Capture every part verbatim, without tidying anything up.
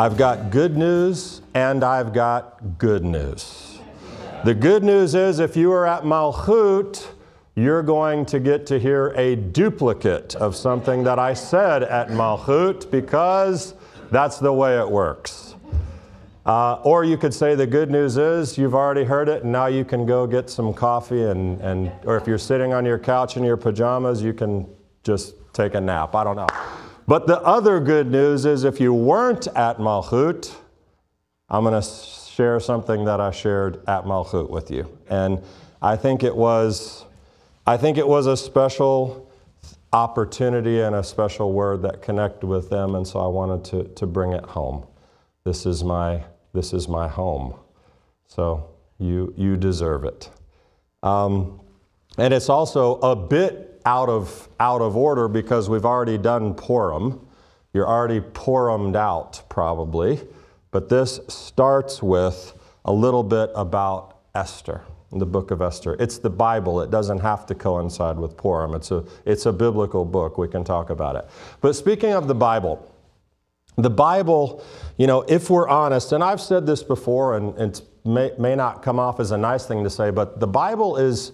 I've got good news and I've got good news. The good news is if you are at Malchut, you're going to get to hear a duplicate of something that I said at Malchut, because that's the way it works. Uh, or you could say the good news is you've already heard it and now you can go get some coffee and, and or if you're sitting on your couch in your pajamas, you can just take a nap. I don't know. But the other good news is if you weren't at Malchut, I'm going to share something that I shared at Malchut with you. And I think it was... I think it was a special opportunity and a special word that connected with them, and so I wanted to, to bring it home. This is my this is my home, so you you deserve it. Um, and it's also a bit out of out of order because we've already done Purim. You're already Purimed out probably, but this starts with a little bit about Esther. In the book of Esther. It's the Bible. It doesn't have to coincide with Purim. It's a, it's a biblical book. We can talk about it. But speaking of the Bible, the Bible, you know, if we're honest, and I've said this before, and it may, may not come off as a nice thing to say, but the Bible is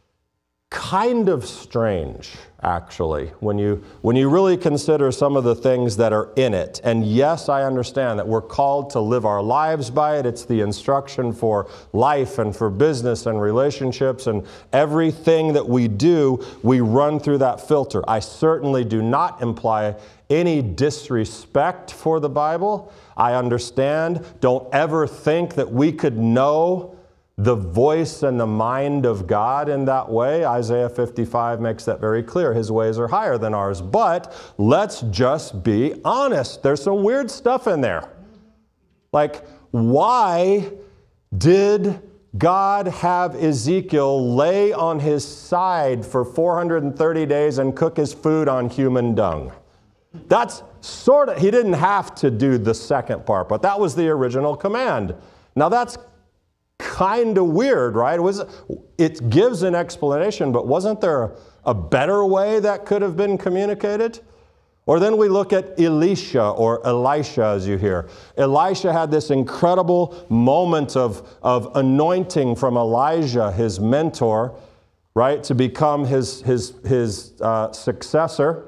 kind of strange, actually, when you when you really consider some of the things that are in it. And yes, I understand that we're called to live our lives by it. It's the instruction for life and for business and relationships, and everything that we do, we run through that filter. I certainly do not imply any disrespect for the Bible. I understand. Don't ever think that we could know the voice and the mind of God in that way. Isaiah fifty-five makes that very clear. His ways are higher than ours. But let's just be honest. There's some weird stuff in there. Like, why did God have Ezekiel lay on his side for four hundred thirty days and cook his food on human dung? That's sort of, he didn't have to do the second part, but that was the original command. Now that's kind of weird, right? It, was, it gives an explanation, but wasn't there a, a better way that could have been communicated? Or then we look at Elisha, or Elisha as you hear. Elisha had this incredible moment of, of anointing from Elijah, his mentor, right, to become his, his, his uh, successor.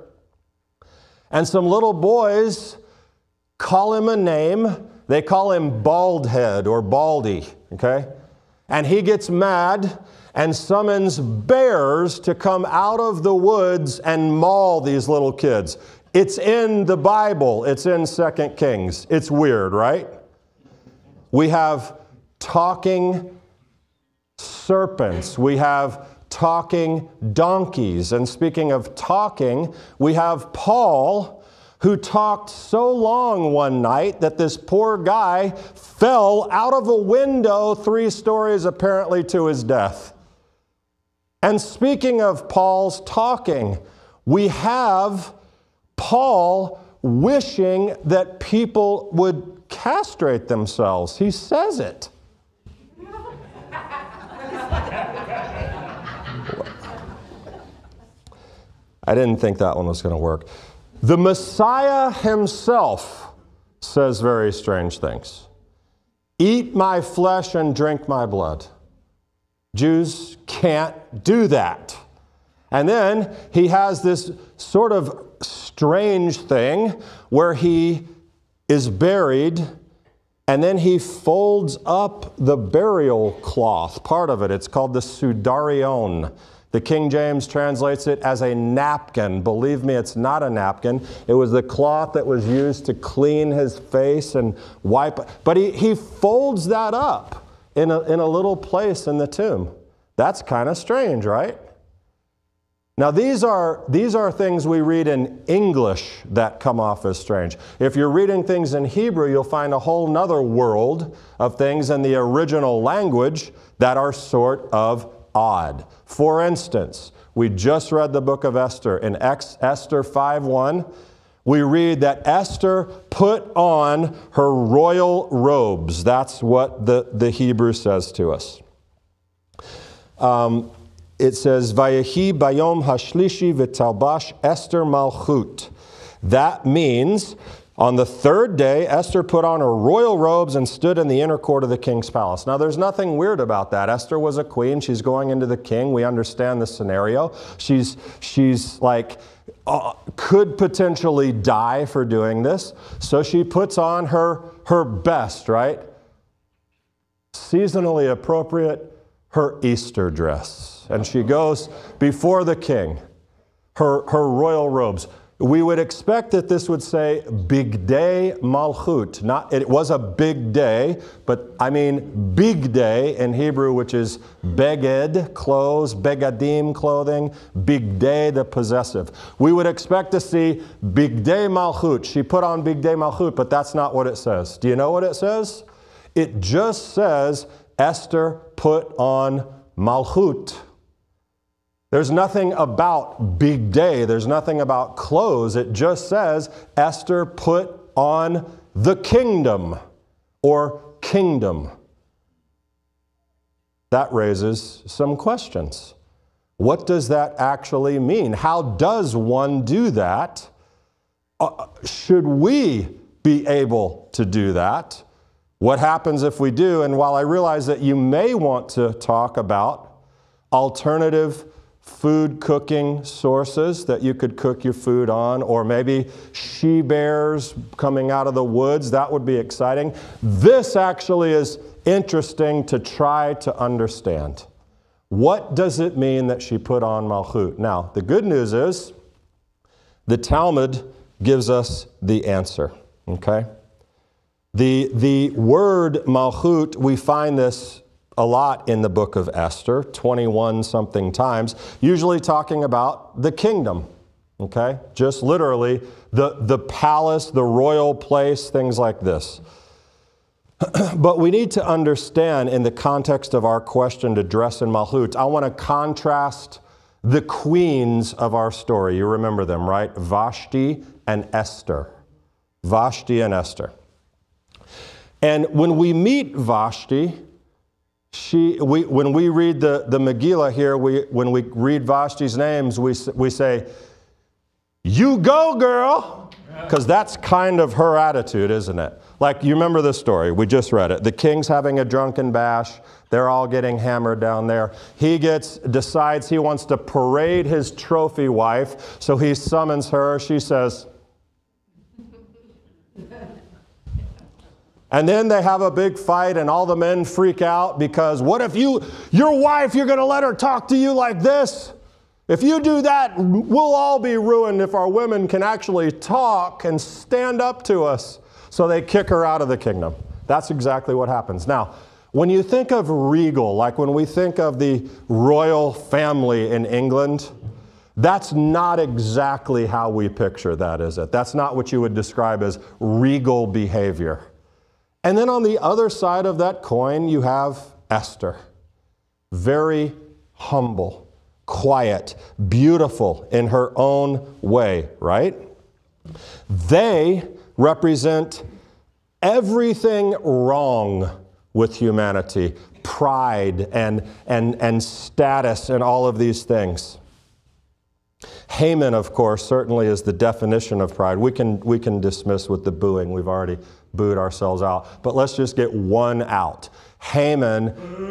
And some little boys call him a name. They call him Baldhead or Baldy, okay? And he gets mad and summons bears to come out of the woods and maul these little kids. It's in the Bible. It's in Second Kings. It's weird, right? We have talking serpents. We have talking donkeys. And speaking of talking, we have Paul, who talked so long one night that this poor guy fell out of a window three stories apparently to his death. And speaking of Paul's talking, we have Paul wishing that people would castrate themselves. He says it. I didn't think that one was going to work. The Messiah himself says very strange things. Eat my flesh and drink my blood. Jews can't do that. And then he has this sort of strange thing where he is buried and then he folds up the burial cloth, part of it. It's called the sudarion. The King James translates it as a napkin. Believe me, it's not a napkin. It was the cloth that was used to clean his face and wipe. But he, he folds that up in a, in a little place in the tomb. That's kind of strange, right? Now, these are, these are things we read in English that come off as strange. If you're reading things in Hebrew, you'll find a whole nother world of things in the original language that are sort of odd. For instance, we just read the book of Esther. In Esther five one, we read that Esther put on her royal robes. That's what the, the Hebrew says to us. Um, it says, Vayehi bayom hashlishi v'talbash Esther malchut. That means On the third day, Esther put on her royal robes and stood in the inner court of the king's palace. Now, there's nothing weird about that. Esther was a queen. She's going into the king. We understand the scenario. She's, she's like, uh, could potentially die for doing this. So she puts on her, her best, right? Seasonally appropriate, her Easter dress. And she goes before the king, her, her royal robes. We would expect that this would say Bigdei Malchut. Not, it was a big day, but I mean big day in Hebrew, which is beged, clothes, begadim, clothing, Bigdei, the possessive. We would expect to see Bigdei Malchut. She put on Bigdei Malchut, but that's not what it says. Do you know what it says? It just says Esther put on Malchut. There's nothing about big day. There's nothing about clothes. It just says Esther put on the kingdom or kingdom. That raises some questions. What does that actually mean? How does one do that? Uh, should we be able to do that? What happens if we do? And while I realize that you may want to talk about alternative food cooking sources that you could cook your food on, or maybe she-bears coming out of the woods, that would be exciting. This actually is interesting to try to understand. What does it mean that she put on Malchut? Now, the good news is the Talmud gives us the answer, okay? The, the word Malchut, we find this a lot in the book of Esther, twenty-one something times, usually talking about the kingdom, okay? Just literally the, the palace, the royal place, things like this. But we need to understand in the context of our question to dress in Malchut, I want to contrast the queens of our story. You remember them, right? Vashti and Esther. Vashti and Esther. And when we meet Vashti, She, we, when we read the, the Megillah here, we, when we read Vashti's names, we, we say, "You go, girl," because that's kind of her attitude, isn't it? Like, you remember the story, we just read it. The king's having a drunken bash. They're all getting hammered down there. He gets, decides he wants to parade his trophy wife, so he summons her. She says, and then they have a big fight and all the men freak out because what if you, your wife, you're going to let her talk to you like this? If you do that, we'll all be ruined if our women can actually talk and stand up to us. So they kick her out of the kingdom. That's exactly what happens. Now, when you think of regal, like when we think of the royal family in England, that's not exactly how we picture that, is it? That's not what you would describe as regal behavior. And then on the other side of that coin, you have Esther. Very humble, quiet, beautiful in her own way, right? They represent everything wrong with humanity, pride and, and, and status and all of these things. Haman, of course, certainly is the definition of pride. We can, we can dismiss with the booing. We've already booed ourselves out. But let's just get one out. Haman.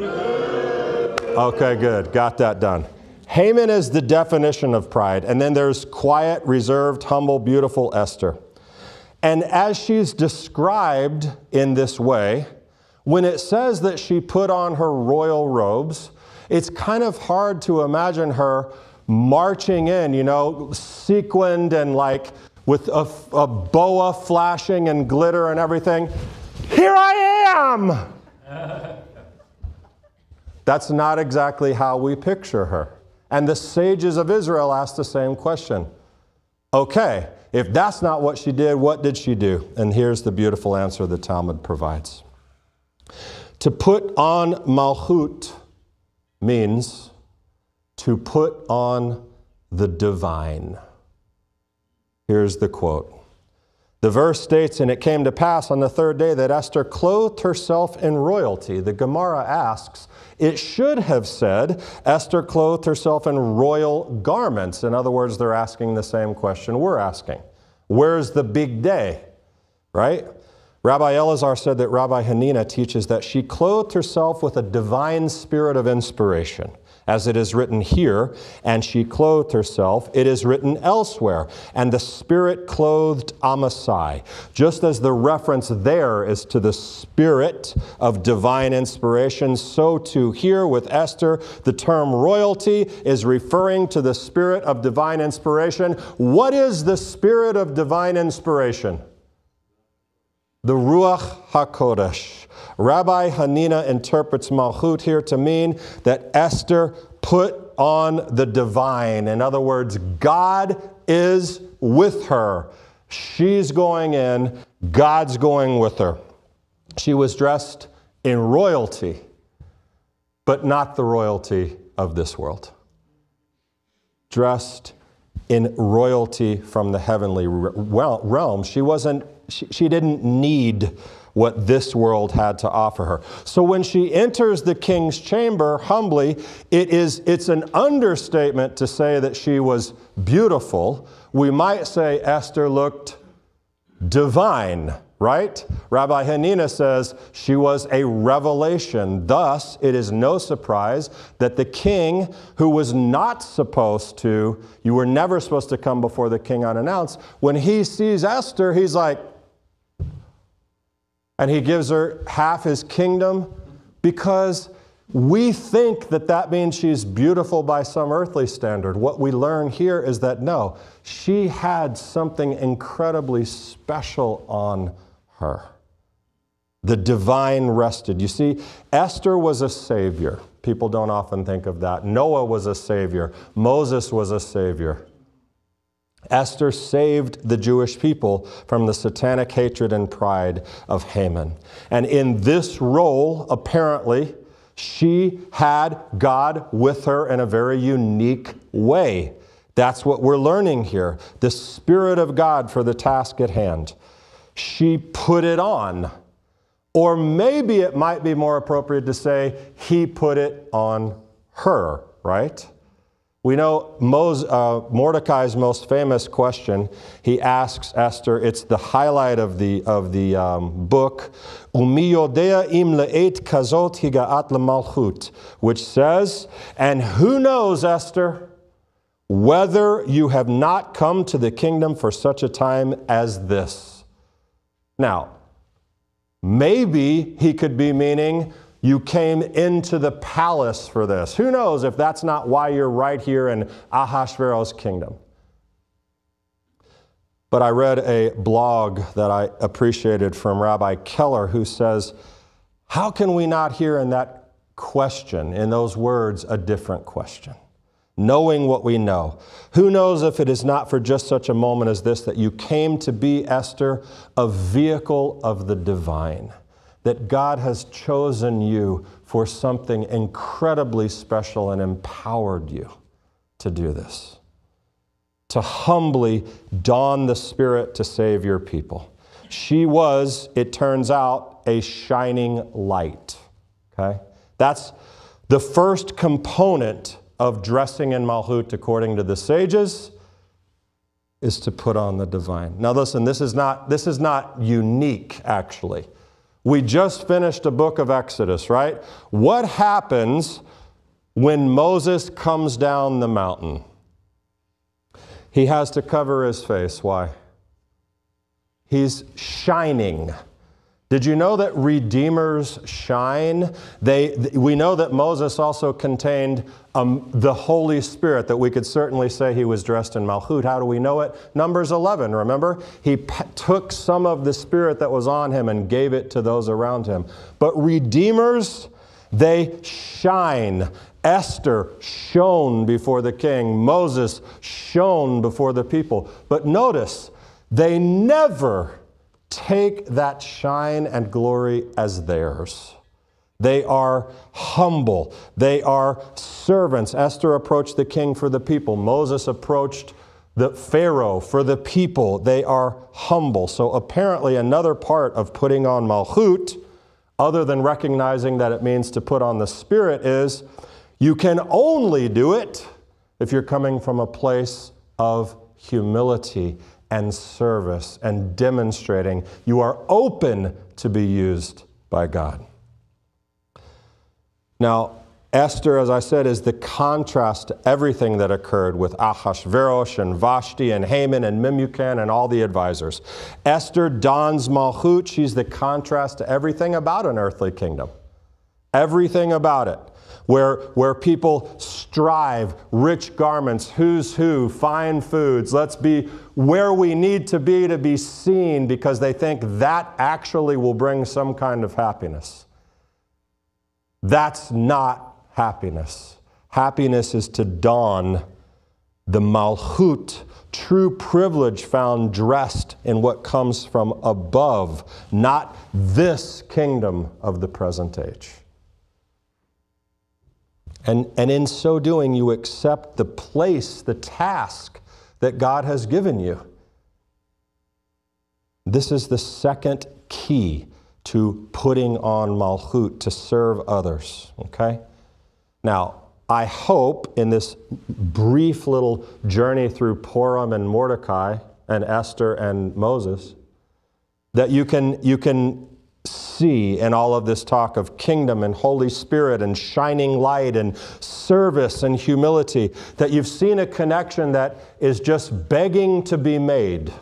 Okay, good. Got that done. Haman is the definition of pride. And then there's quiet, reserved, humble, beautiful Esther. And as she's described in this way, when it says that she put on her royal robes, it's kind of hard to imagine her marching in, you know, sequined and like with a, a boa flashing and glitter and everything. Here I am! That's not exactly how we picture her. And the sages of Israel asked the same question. Okay, if that's not what she did, what did she do? And here's the beautiful answer the Talmud provides. To put on Malchut means to put on the divine. Here's the quote. The verse states, "And it came to pass on the third day that Esther clothed herself in royalty." The Gemara asks, it should have said, Esther clothed herself in royal garments. In other words, they're asking the same question we're asking. Where's the big day? right? Rabbi Elazar said that Rabbi Hanina teaches that she clothed herself with a divine spirit of inspiration, as it is written here, and she clothed herself. It is written elsewhere, and the Spirit clothed Amasai. Just as the reference there is to the spirit of divine inspiration, so too here with Esther, the term royalty is referring to the spirit of divine inspiration. What is the spirit of divine inspiration? The Ruach HaKodesh. Rabbi Hanina interprets Malchut here to mean that Esther put on the divine. In other words, God is with her. She's going in, God's going with her. She was dressed in royalty, but not the royalty of this world. Dressed in royalty from the heavenly realm. She wasn't, she, she didn't need what this world had to offer her. So when she enters the king's chamber humbly, it is, it's an understatement to say that she was beautiful. We might say Esther looked divine, right? Rabbi Hanina says she was a revelation. Thus, it is no surprise that the king, who was not supposed to, you were never supposed to come before the king unannounced, when he sees Esther, he's like, and he gives her half his kingdom, because we think that that means she's beautiful by some earthly standard. What we learn here is that no, she had something incredibly special on her. The divine rested. You see, Esther was a savior. People don't often think of that. Noah was a savior. Moses was a savior. Esther saved the Jewish people from the satanic hatred and pride of Haman. And in this role, apparently, she had God with her in a very unique way. That's what we're learning here. The Spirit of God for the task at hand. She put it on. Or maybe it might be more appropriate to say, he put it on her, right? We know Mos- uh, Mordecai's most famous question. He asks Esther, it's the highlight of the, of the um, book, Umi yodea im le'et kazot higaat lemalchut, which says, and who knows, Esther, whether you have not come to the kingdom for such a time as this. Now, maybe he could be meaning, you came into the palace for this. Who knows if that's not why you're right here in Ahasuerus' kingdom. But I read a blog that I appreciated from Rabbi Keller, who says, how can we not hear in that question, in those words, a different question? Knowing what we know. Who knows if it is not for just such a moment as this that you came to be, Esther, a vehicle of the divine. That God has chosen you for something incredibly special and empowered you to do this. To humbly don the Spirit to save your people. She was, it turns out, a shining light. Okay? That's the first component of dressing in Malchut according to the sages, is to put on the divine. Now listen, this is not, this is not unique, actually. We just finished a book of Exodus, right? What happens when Moses comes down the mountain? He has to cover his face. Why? He's shining. Did you know that redeemers shine? They, we know that Moses also contained um, the Holy Spirit, that we could certainly say he was dressed in Malchut. How do we know it? Numbers eleven, remember? He p- took some of the Spirit that was on him and gave it to those around him. But redeemers, they shine. Esther shone before the king. Moses shone before the people. But notice, they never take that shine and glory as theirs. They are humble. They are servants. Esther approached the king for the people. Moses approached the Pharaoh for the people. They are humble. So apparently another part of putting on Malchut, other than recognizing that it means to put on the Spirit, is you can only do it if you're coming from a place of humility and service and demonstrating you are open to be used by God. Now, Esther, as I said, is the contrast to everything that occurred with Ahasuerus and Vashti and Haman and Memucan and all the advisors. Esther dons Malchut. She's the contrast to everything about an earthly kingdom. Everything about it. Where, where people strive, rich garments, who's who, fine foods. Let's be where we need to be to be seen because they think that actually will bring some kind of happiness. That's not happiness. Happiness is to don the Malchut, true privilege found dressed in what comes from above, not this kingdom of the present age. And, and in so doing, you accept the place, the task that God has given you. This is the second key to putting on Malchut, to serve others, okay? Now, I hope in this brief little journey through Purim and Mordecai and Esther and Moses that you can, you can see in all of this talk of kingdom and Holy Spirit and shining light and service and humility, that you've seen a connection that is just begging to be made.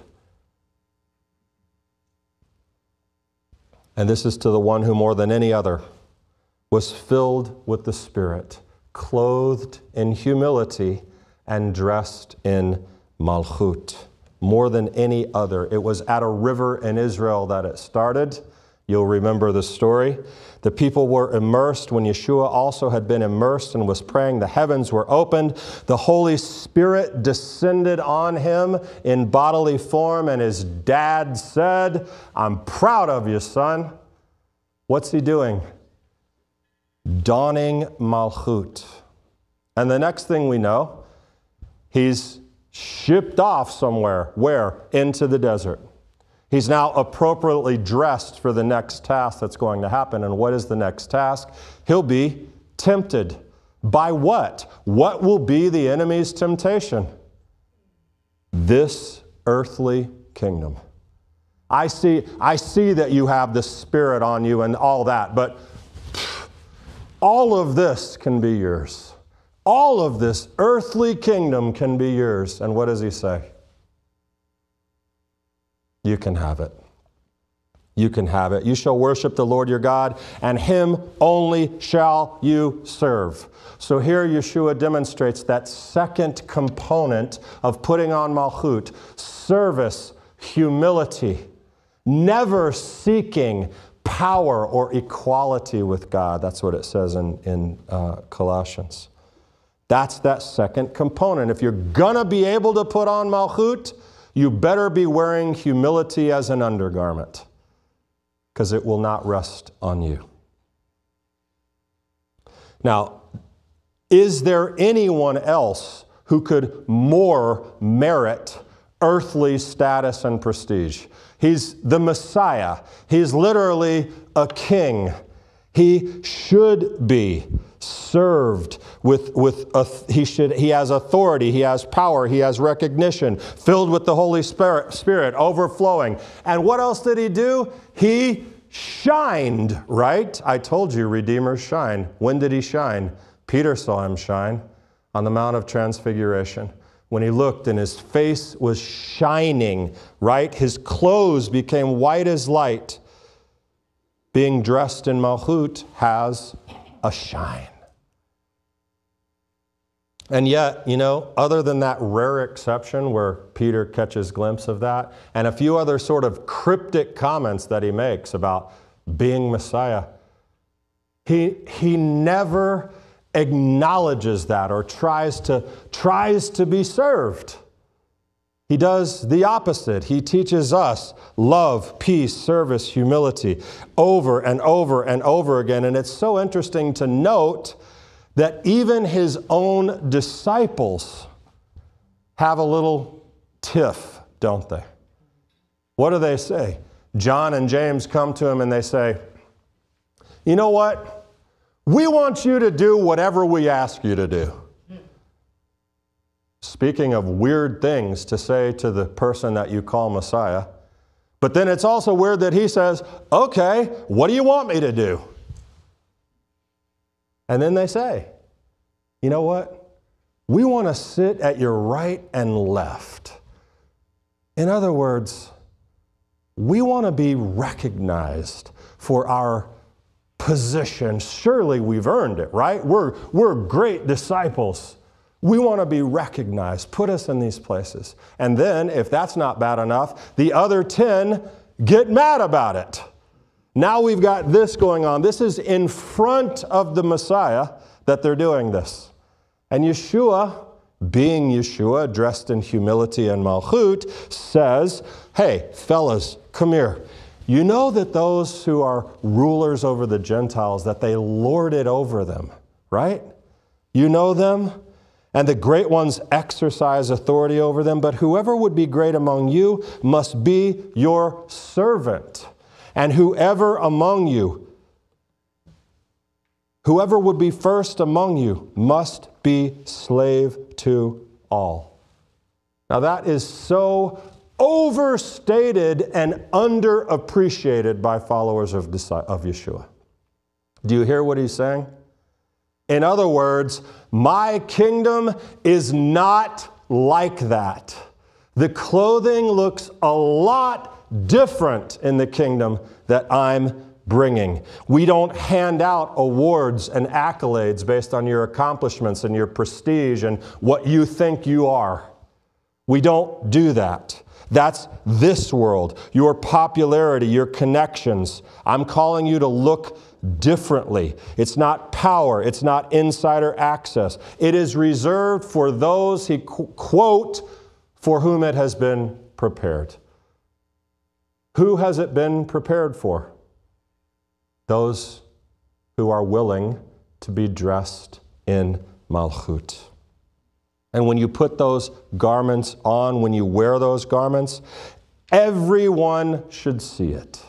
And this is to the one who more than any other was filled with the Spirit, clothed in humility, and dressed in Malchut. More than any other. It was at a river in Israel that it started. You'll remember the story. The people were immersed when Yeshua also had been immersed and was praying. The heavens were opened. The Holy Spirit descended on him in bodily form, and his dad said, "I'm proud of you, son." What's he doing? Donning Malchut. And the next thing we know, he's shipped off somewhere. Where? Into the desert. He's now appropriately dressed for the next task that's going to happen. And what is the next task? He'll be tempted. By what? What will be the enemy's temptation? This earthly kingdom. I see, I see that you have the Spirit on you and all that, but all of this can be yours. All of this earthly kingdom can be yours. And what does he say? You can have it. You can have it. You shall worship the Lord your God, and him only shall you serve. So here Yeshua demonstrates that second component of putting on Malchut, service, humility, never seeking power or equality with God. That's what it says in, in uh, Colossians. That's that second component. If you're going to be able to put on Malchut, you better be wearing humility as an undergarment, because it will not rest on you. Now, is there anyone else who could more merit earthly status and prestige? He's the Messiah. He's literally a king. He should be served with, with a, he should, he has authority, he has power, he has recognition, filled with the Holy Spirit, Spirit, overflowing. And what else did he do? He shined, right? I told you, Redeemers shine. When did he shine? Peter saw him shine on the Mount of Transfiguration. When he looked and his face was shining, right? His clothes became white as light. Being dressed in Malchut has a shine. And yet, you know, other than that rare exception where Peter catches a glimpse of that, and a few other sort of cryptic comments that he makes about being Messiah, he, he never acknowledges that or tries to, tries to be served. He does the opposite. He teaches us love, peace, service, humility over and over and over again. And it's so interesting to note that even his own disciples have a little tiff, don't they? What do they say? John and James come to him and they say, "You know what? We want you to do whatever we ask you to do." Speaking of weird things to say to the person that you call Messiah. But then it's also weird that he says, okay, what do you want me to do? And then they say, you know what? We want to sit at your right and left. In other words, we want to be recognized for our position. Surely we've earned it, right? We're, we're great disciples. We want to be recognized. Put us in these places. And then, if that's not bad enough, the other ten get mad about it. Now we've got this going on. This is in front of the Messiah that they're doing this. And Yeshua, being Yeshua, dressed in humility and malchut, says, hey, fellas, come here. You know that those who are rulers over the Gentiles, that they lord it over them, right? You know them? And the great ones exercise authority over them, but whoever would be great among you must be your servant. And whoever among you, whoever would be first among you must be slave to all. Now that is so overstated and underappreciated by followers of, of Yeshua. Do you hear what he's saying? In other words, my kingdom is not like that. The clothing looks a lot different in the kingdom that I'm bringing. We don't hand out awards and accolades based on your accomplishments and your prestige and what you think you are. We don't do that. That's this world, your popularity, your connections. I'm calling you to look differently. It's not power. It's not insider access. It is reserved for those, he qu- quote, for whom it has been prepared. Who has it been prepared for? Those who are willing to be dressed in malchut. And when you put those garments on, when you wear those garments, everyone should see it.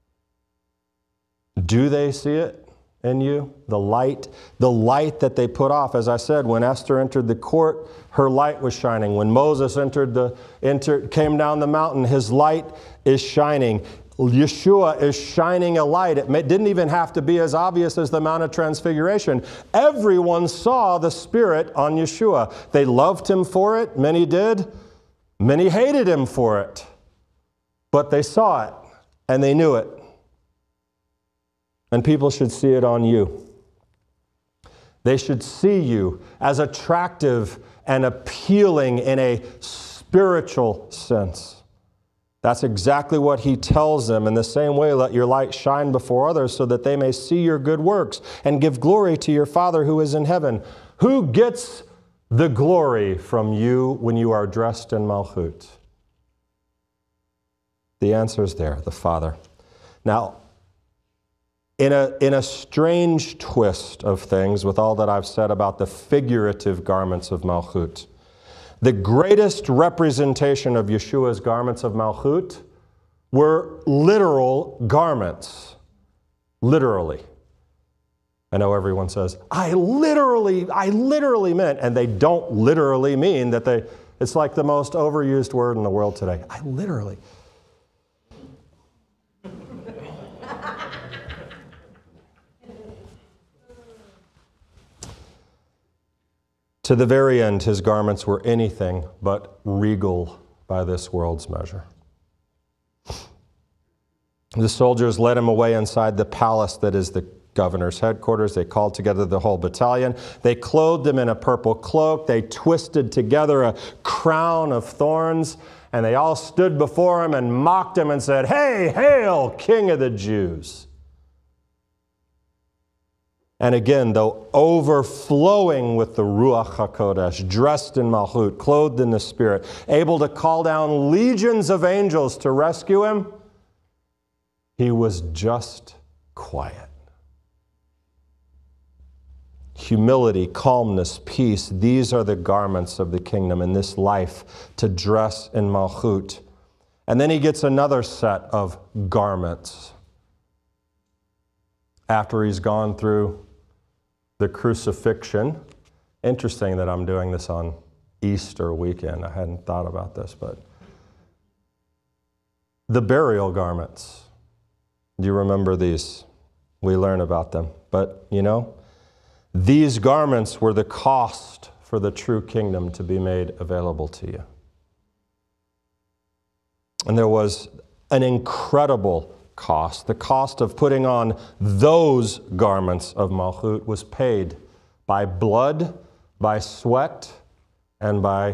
Do they see it in you? The light, the light that they put off. As I said, when Esther entered the court, her light was shining. When Moses entered the, entered, came down the mountain, his light is shining. Yeshua is shining a light. It may, didn't even have to be as obvious as the Mount of Transfiguration. Everyone saw the Spirit on Yeshua. They loved him for it. Many did. Many hated him for it. But they saw it and they knew it. And people should see it on you. They should see you as attractive and appealing in a spiritual sense. That's exactly what he tells them. In the same way, let your light shine before others so that they may see your good works and give glory to your Father who is in heaven. Who gets the glory from you when you are dressed in malchut? The answer is there, the Father. Now, in a, in a strange twist of things, with all that I've said about the figurative garments of malchut, the greatest representation of Yeshua's garments of malchut were literal garments. Literally. I know everyone says, I literally, I literally meant, and they don't literally mean that they, it's like the most overused word in the world today. I literally. To the very end, his garments were anything but regal by this world's measure. The soldiers led him away inside the palace that is the governor's headquarters. They called together the whole battalion. They clothed him in a purple cloak. They twisted together a crown of thorns, and they all stood before him and mocked him and said, "Hey, hail, King of the Jews!" And again, though overflowing with the Ruach HaKodesh, dressed in malchut, clothed in the Spirit, able to call down legions of angels to rescue him, he was just quiet. Humility, calmness, peace, these are the garments of the kingdom in this life, to dress in malchut. And then he gets another set of garments after he's gone through the crucifixion. Interesting that I'm doing this on Easter weekend. I hadn't thought about this, but the burial garments. Do you remember these? We learn about them. But, you know, these garments were the cost for the true kingdom to be made available to you. And there was an incredible cost. The cost of putting on those garments of Malchut was paid by blood, by sweat, and by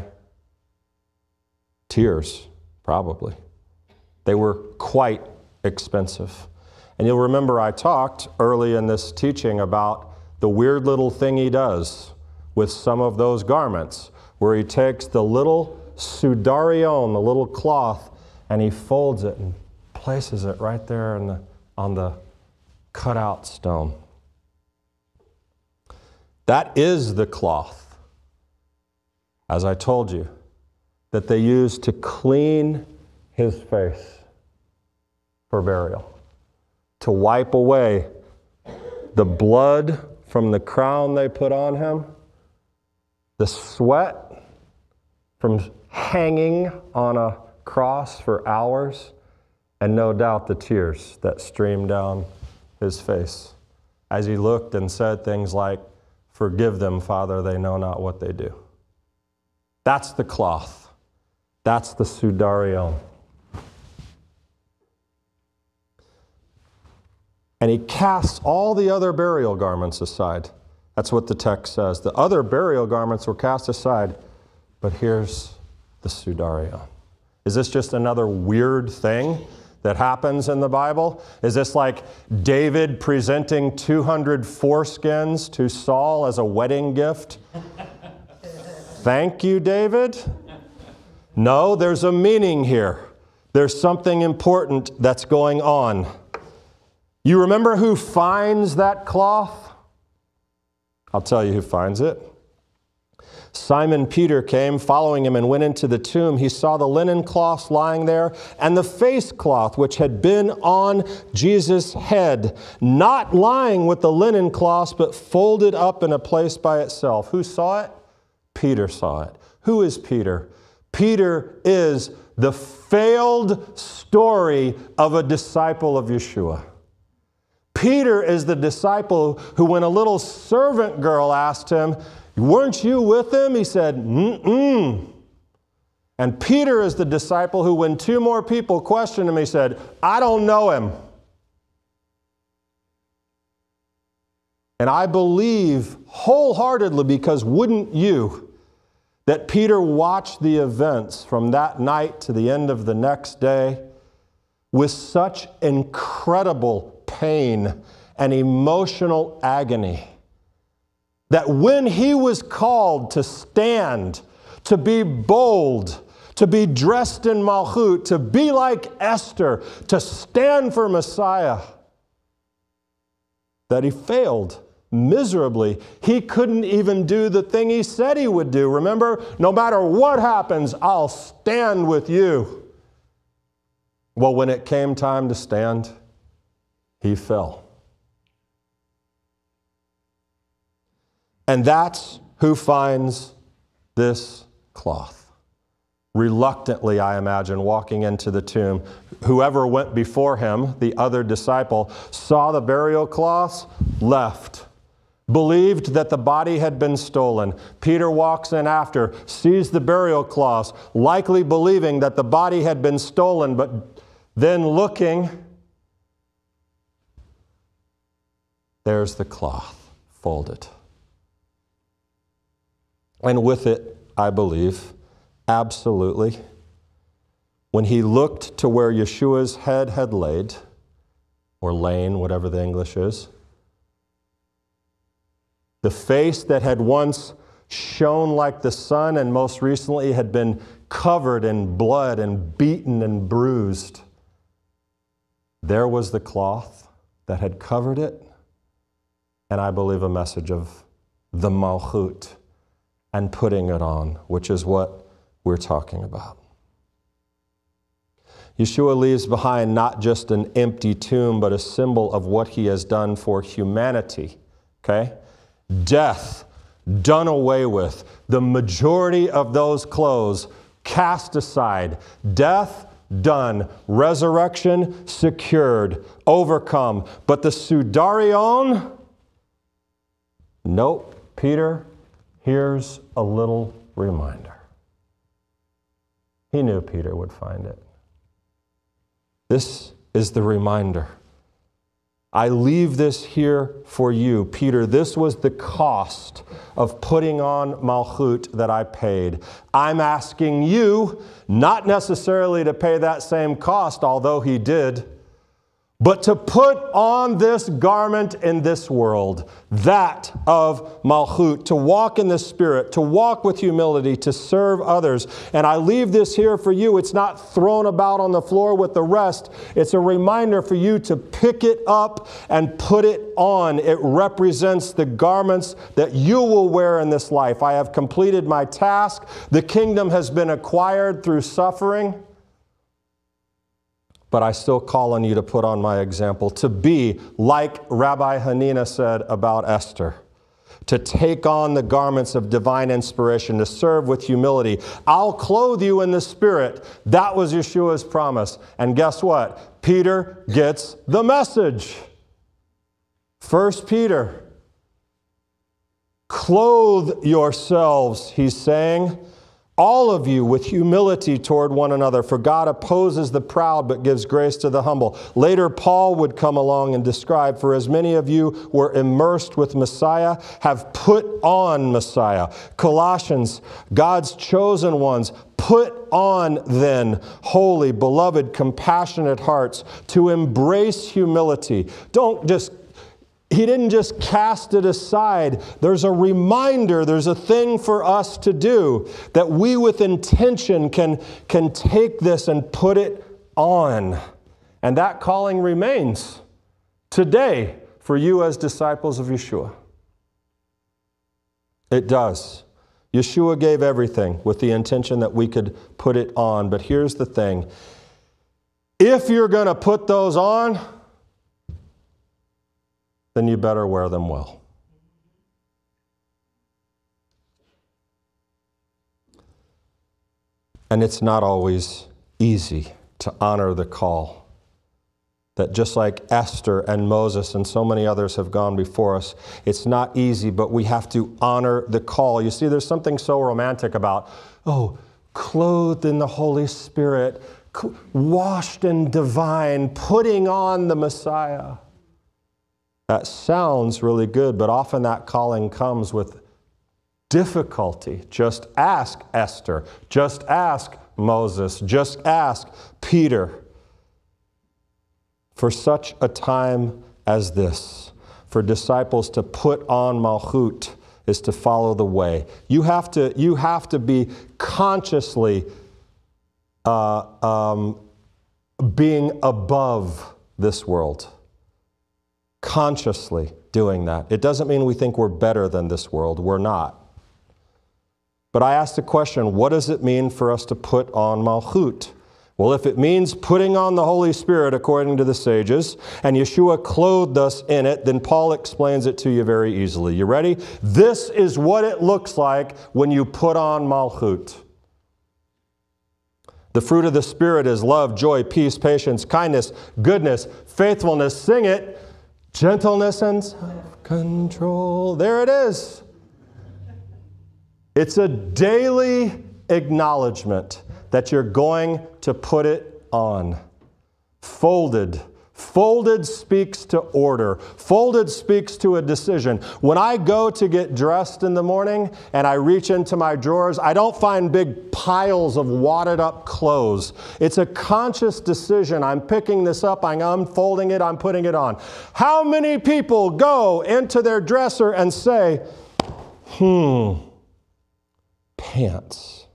tears, probably. They were quite expensive. And you'll remember I talked early in this teaching about the weird little thing he does with some of those garments, where he takes the little sudarion, the little cloth, and he folds it and places it right there in the, on the cutout stone. That is the cloth, as I told you, that they used to clean his face for burial, to wipe away the blood from the crown they put on him, the sweat from hanging on a cross for hours, and no doubt the tears that streamed down his face as he looked and said things like, "Forgive them, Father, they know not what they do." That's the cloth. That's the sudarion. And he casts all the other burial garments aside. That's what the text says. The other burial garments were cast aside, but here's the sudarion. Is this just another weird thing that happens in the Bible? Is this like David presenting two hundred foreskins to Saul as a wedding gift? Thank you, David. No, there's a meaning here. There's something important that's going on. You remember who finds that cloth? I'll tell you who finds it. Simon Peter came, following him, and went into the tomb. He saw the linen cloths lying there, and the face cloth which had been on Jesus' head, not lying with the linen cloths, but folded up in a place by itself. Who saw it? Peter saw it. Who is Peter? Peter is the failed story of a disciple of Yeshua. Peter is the disciple who, when a little servant girl asked him, "Weren't you with him?" he said, "Mm-mm." And Peter is the disciple who, when two more people questioned him, he said, "I don't know him." And I believe wholeheartedly, because wouldn't you, that Peter watched the events from that night to the end of the next day with such incredible pain and emotional agony, that when he was called to stand, to be bold, to be dressed in Malchut, to be like Esther, to stand for Messiah, that he failed miserably. He couldn't even do the thing he said he would do. Remember, no matter what happens, I'll stand with you. Well, when it came time to stand, he fell. And that's who finds this cloth. Reluctantly, I imagine, walking into the tomb. Whoever went before him, the other disciple, saw the burial cloths, left. Believed that the body had been stolen. Peter walks in after, sees the burial cloths, likely believing that the body had been stolen, but then looking, there's the cloth folded. And with it, I believe, absolutely, when he looked to where Yeshua's head had laid, or lain, whatever the English is, the face that had once shone like the sun and most recently had been covered in blood and beaten and bruised, there was the cloth that had covered it, and I believe a message of the Malchut and putting it on, which is what we're talking about. Yeshua leaves behind not just an empty tomb, but a symbol of what he has done for humanity, okay? Death done away with. The majority of those clothes cast aside. Death, done. Resurrection, secured, overcome. But the sudarion, nope. Peter, here's a little reminder. He knew Peter would find it. This is the reminder. I leave this here for you. Peter, this was the cost of putting on Malchut that I paid. I'm asking you not necessarily to pay that same cost, although he did, but to put on this garment in this world, that of Malchut, to walk in the Spirit, to walk with humility, to serve others. And I leave this here for you. It's not thrown about on the floor with the rest. It's a reminder for you to pick it up and put it on. It represents the garments that you will wear in this life. I have completed my task. The kingdom has been acquired through suffering. But I still call on you to put on my example, to be like Rabbi Hanina said about Esther, to take on the garments of divine inspiration, to serve with humility. I'll clothe you in the Spirit. That was Yeshua's promise. And guess what? Peter gets the message. First Peter, clothe yourselves, he's saying, all of you with humility toward one another, for God opposes the proud but gives grace to the humble. Later, Paul would come along and describe, for as many of you were immersed with Messiah, have put on Messiah. Colossians, God's chosen ones, put on then holy, beloved, compassionate hearts to embrace humility. Don't just He didn't just cast it aside. There's a reminder, there's a thing for us to do that we with intention can, can take this and put it on. And that calling remains today for you as disciples of Yeshua. It does. Yeshua gave everything with the intention that we could put it on. But here's the thing. If you're going to put those on, then you better wear them well. And it's not always easy to honor the call. That just like Esther and Moses and so many others have gone before us, it's not easy, but we have to honor the call. You see, there's something so romantic about, oh, clothed in the Holy Spirit, washed in divine, putting on the Messiah. That sounds really good, but often that calling comes with difficulty. Just ask Esther. Just ask Moses. Just ask Peter. For such a time as this, for disciples to put on Malchut is to follow the way. You have to, you have to be consciously uh, um, being above this world. Consciously doing that. It doesn't mean we think we're better than this world. We're not. But I asked the question, what does it mean for us to put on Malchut? Well, if it means putting on the Holy Spirit according to the sages, and Yeshua clothed us in it, then Paul explains it to you very easily. You ready? This is what it looks like when you put on Malchut. The fruit of the Spirit is love, joy, peace, patience, kindness, goodness, faithfulness. Sing it. Gentleness and self-control. There it is. It's a daily acknowledgement that you're going to put it on. Folded. Folded speaks to order. Folded speaks to a decision. When I go to get dressed in the morning and I reach into my drawers, I don't find big piles of wadded up clothes. It's a conscious decision. I'm picking this up, I'm unfolding it, I'm putting it on. How many people go into their dresser and say, hmm, pants?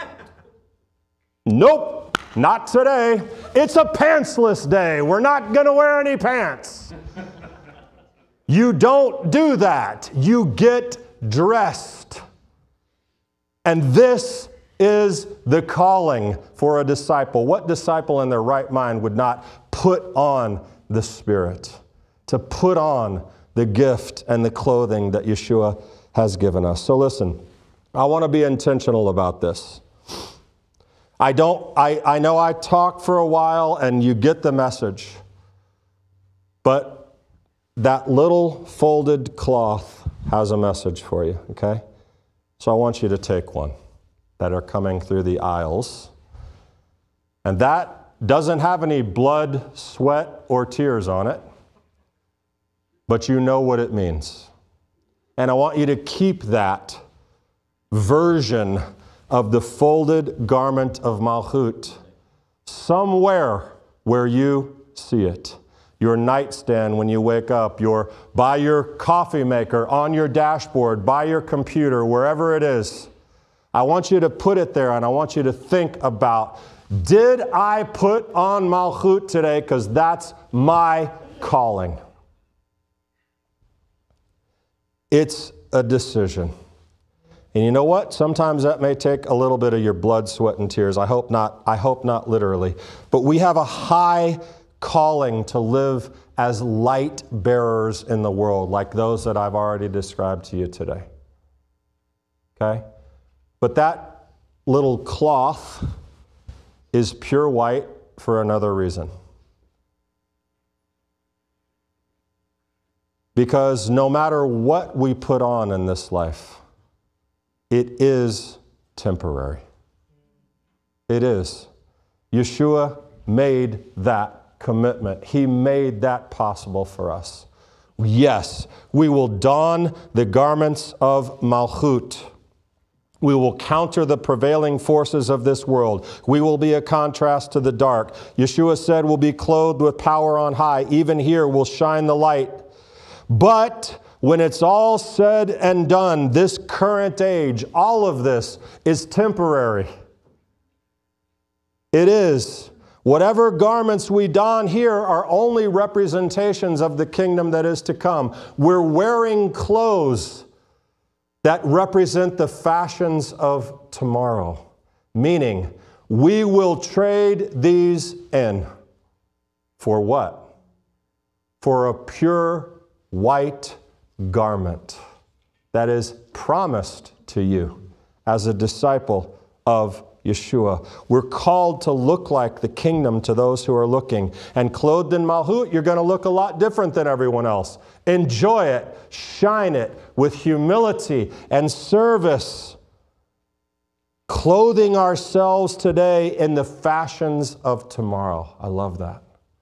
Nope. Not today. It's a pantsless day. We're not going to wear any pants. You don't do that. You get dressed. And this is the calling for a disciple. What disciple in their right mind would not put on the Spirit? To put on the gift and the clothing that Yeshua has given us. So listen, I want to be intentional about this. I don't, I, I know I talk for a while and you get the message, but that little folded cloth has a message for you, okay? So I want you to take one that are coming through the aisles. And that doesn't have any blood, sweat, or tears on it, but you know what it means. And I want you to keep that version of the folded garment of Malchut somewhere where you see it. Your nightstand when you wake up, your, by your coffee maker, on your dashboard, by your computer, wherever it is. I want you to put it there, and I want you to think about, did I put on Malchut today? Because that's my calling. It's a decision. And you know what? Sometimes that may take a little bit of your blood, sweat, and tears. I hope not, I hope not literally. But we have a high calling to live as light bearers in the world, like those that I've already described to you today. Okay? But that little cloth is pure white for another reason. Because no matter what we put on in this life, it is temporary. It is. Yeshua made that commitment. He made that possible for us. Yes, we will don the garments of Malchut. We will counter the prevailing forces of this world. We will be a contrast to the dark. Yeshua said we'll be clothed with power on high. Even here will shine the light. But when it's all said and done, this current age, all of this is temporary. It is. Whatever garments we don here are only representations of the kingdom that is to come. We're wearing clothes that represent the fashions of tomorrow. Meaning, we will trade these in. For what? For a pure white garment that is promised to you as a disciple of Yeshua. We're called to look like the kingdom to those who are looking. And clothed in Malchut, you're going to look a lot different than everyone else. Enjoy it, shine it with humility and service. Clothing ourselves today in the fashions of tomorrow. I love that.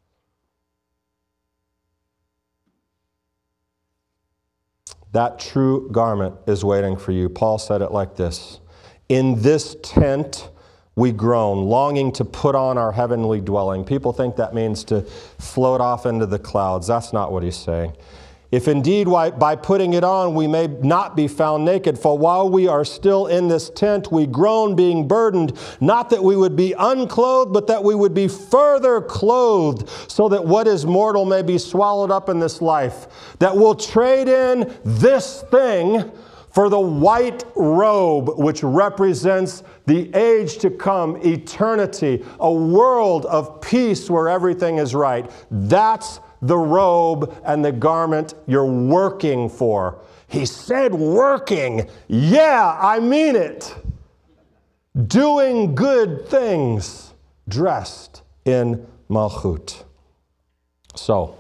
That true garment is waiting for you. Paul said it like this. In this tent we groan, longing to put on our heavenly dwelling. People think that means to float off into the clouds. That's not what he's saying. If indeed by putting it on we may not be found naked, for while we are still in this tent we groan, being burdened, not that we would be unclothed, but that we would be further clothed, so that what is mortal may be swallowed up in this life, that we'll trade in this thing for the white robe, which represents the age to come, eternity, a world of peace where everything is right. That's the robe and the garment you're working for. He said working. Yeah, I mean it. Doing good things, dressed in Malchut. So,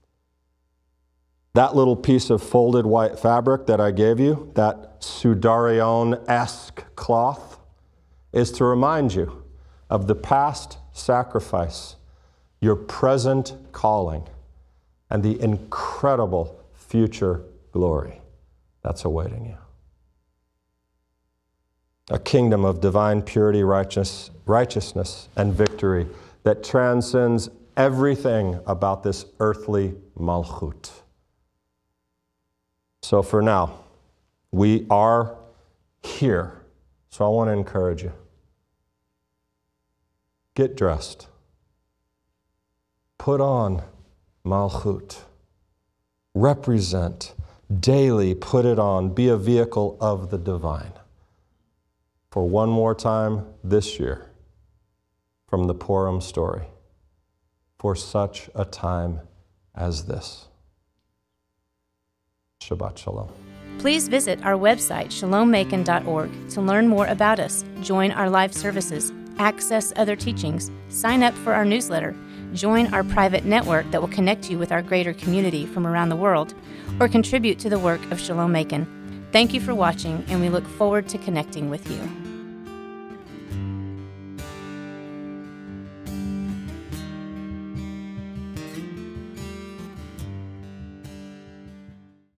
that little piece of folded white fabric that I gave you, that Sudarion-esque cloth, is to remind you of the past sacrifice, your present calling, and the incredible future glory that's awaiting you. A kingdom of divine purity, righteous, righteousness, and victory that transcends everything about this earthly Malchut. So for now, we are here. So I want to encourage you. Get dressed. Put on Malchut. Represent. Daily put it on. Be a vehicle of the divine. For one more time this year, from the Purim story, for such a time as this. Shabbat Shalom. Please visit our website, shalom macon dot org, to learn more about us, join our live services, access other teachings, sign up for our newsletter, join our private network that will connect you with our greater community from around the world, or contribute to the work of Shalom Macon. Thank you for watching, and we look forward to connecting with you.